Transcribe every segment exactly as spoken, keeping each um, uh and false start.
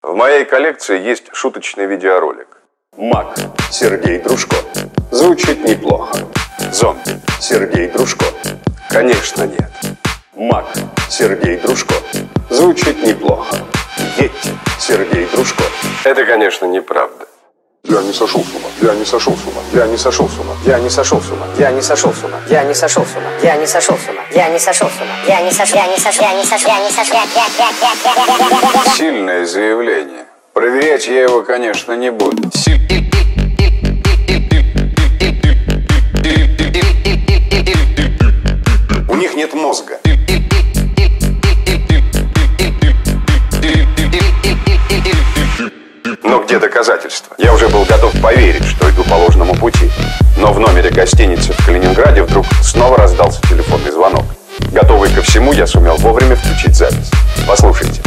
В моей коллекции есть шуточный видеоролик. Мак Сергей Дружко. Звучит неплохо. Зомби Сергей Дружко. Конечно, нет. Мак Сергей Дружко. Звучит неплохо. Йети Сергей Дружко. Это, конечно, неправда. Я не сошел с ума, я не сошел с ума, я не сошел с ума, я не сошел с ума, я не сошел с ума, я не сошел с ума, я не сошел с ума, я не сошел с ума, я не сошел, я не сошел, я не сошел, я не сошел. Сильное заявление. Проверять я его, конечно, не буду. У них нет мозга. Но где доказательства? Я уже был готов поверить, что иду по ложному пути. Но в номере гостиницы в Калининграде вдруг снова раздался телефонный звонок. Готовый ко всему, я сумел вовремя включить запись. Послушайте.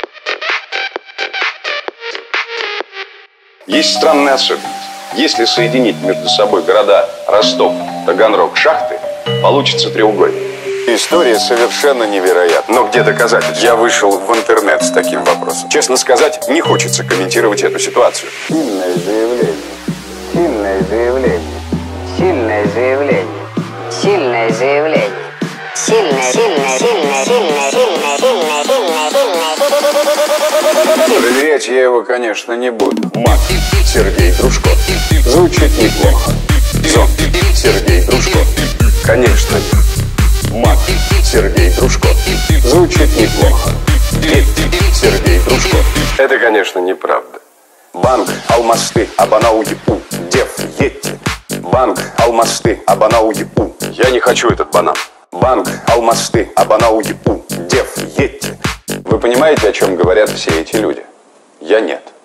Есть странная особенность. Если соединить между собой города Ростов, Таганрог, Шахты, получится треугольник. История совершенно невероятна. Но где доказательства? Я вышел в интернет с таким вопросом. Честно сказать, не хочется комментировать эту ситуацию. Сильное заявление. Сильное заявление. Сильное заявление. Сильное заявление. Сильное, сильное, сильное, сильное, сильное, сильное, сильное, сильное. Проверять я его, конечно, не буду. Мак Сергей Дружко. Звучит неплохо. Зомби Сергей Дружко. Конечно, нет. Мак Сергей Дружко. Звучит неплохо. Йети Сергей Дружко. Это, конечно, неправда. Банк Алмасты Абанауди-У. Дев Йети. Банк Алмасты Абанауди-У. Я не хочу этот банан. Банк Алмасты Абанауди-У. Дев Йети. Вы понимаете, о чем говорят все эти люди? Я нет.